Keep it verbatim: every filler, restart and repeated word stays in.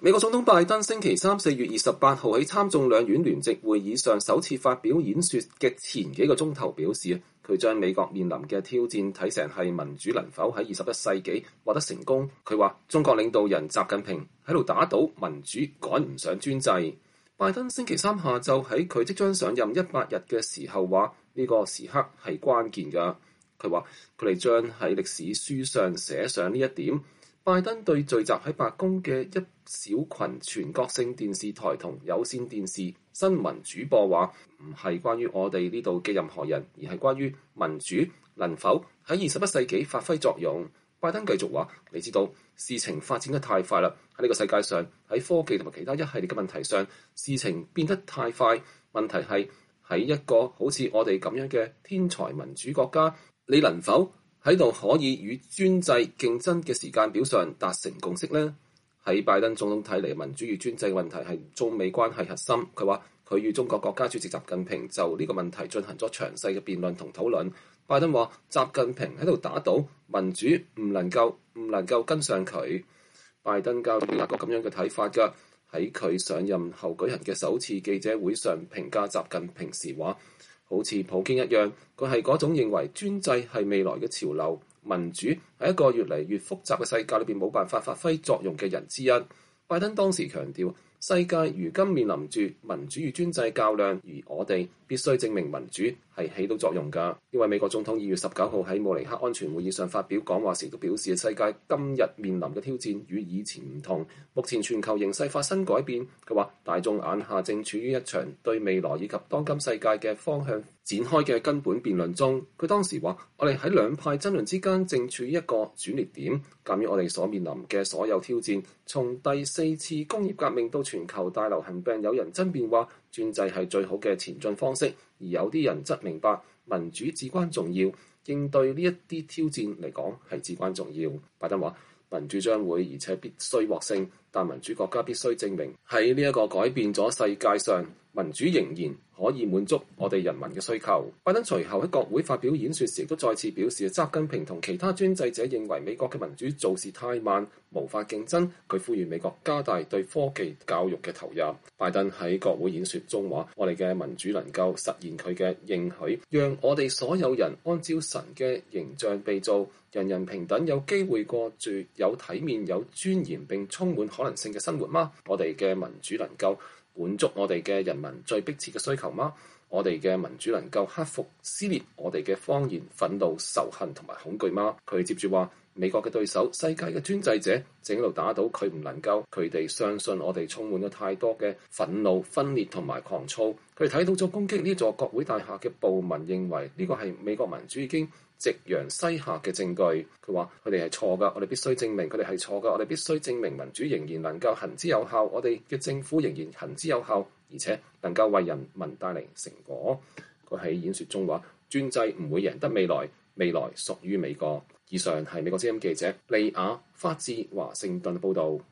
美國總統拜登星期三四月二十八號喺參眾兩院聯席會議上首次發表演說嘅前幾個鐘頭表示，佢將美國面臨嘅挑戰睇成係民主能否喺二十一世紀獲得成功。佢話中國領導人習近平喺度打倒民主，趕唔上專制。拜登星期三下晝喺佢即將上任一百日嘅時候話，呢個時刻係關鍵㗎。佢話佢哋將喺歷史書上寫上呢一點。拜登對聚集喺白宮嘅一小群全國性電視台同有線電視新聞主播話，唔係關於我哋呢度嘅任何人，而係關於民主能否喺二十一世紀發揮作用。拜登繼續話，你知道事情發展得太快啦，喺呢個世界上，喺科技同埋其他一系列嘅問題上，事情變得太快。問題係喺一個好似我哋咁樣嘅天才民主國家，你能否喺度可以與專制競爭嘅時間表上達成共識呢？喺拜登總統睇嚟，民主與專制嘅問題係中美關係核心。佢話佢與中國國家主席習近平就呢個問題進行咗詳細嘅辯論同討論。拜登話習近平喺度打倒民主，唔能夠唔能夠跟上佢。拜登交有一個咁樣嘅睇法㗎。喺佢上任後舉行嘅首次記者會上評價習近平時話，好似普京一樣，佢係嗰種認為專制係未來嘅潮流，民主係一個越嚟越複雜嘅世界裏邊冇辦法發揮作用嘅人之一。拜登當時強調，世界如今面臨住民主與專制較量，而我哋必須證明民主係起到作用㗎。因為美國總統二月十九號喺慕尼黑安全會議上發表講話時都表示，世界今日面臨嘅挑戰與以前唔同，目前全球形勢發生改變。佢話大眾眼下正處於一場對未來以及當今世界嘅方向展開嘅根本辯論中。佢當時話，我哋喺兩派爭論之間正處於一個轉捩點，鑑於我哋所面臨嘅所有挑戰，從第四次工業革命到全球大流行病，有人爭辯話專制係最好嘅前進方式，而有啲人則明白民主至關重要，應對呢一啲挑戰嚟講係至關重要。拜登話民主將會而且必須獲勝，但民主國家必須證明喺呢一個改變咗世界上，民主仍然可以滿足我哋人民嘅需求。拜登隨後喺國會發表演說時，亦都再次表示，習近平同其他專制者認為美國嘅民主做事太慢，無法競爭。佢呼籲美國加大對科技教育嘅投入。拜登喺國會演說中話，我哋嘅民主能夠實現佢嘅應許，讓我哋所有人按照神嘅形象被造，人人平等，有機會過住有體面、有尊嚴並充滿可能性嘅生活嗎？我哋嘅民主能夠滿足我哋嘅人民最迫切嘅需求嗎？我哋嘅民主能夠克服撕裂我哋嘅謊言、憤怒、仇恨同埋恐懼嗎？佢接住話，美國嘅對手、世界嘅專制者正喺度打倒佢唔能夠，佢哋相信我哋充滿咗太多嘅憤怒、分裂同埋狂躁。佢哋睇到咗攻擊呢座國會大廈嘅暴民，認為呢個係美國民主已經夕陽西下嘅證據。佢話佢哋係錯㗎，我哋必須證明佢哋係錯㗎，我哋必須證明民主仍然能夠行之有效，我哋嘅政府仍然行之有效，而且能夠為人民帶嚟成果。佢喺演說中話，專制唔會贏得未來，未來屬於美國。以上係美國之音記者利亞法治華盛頓報導。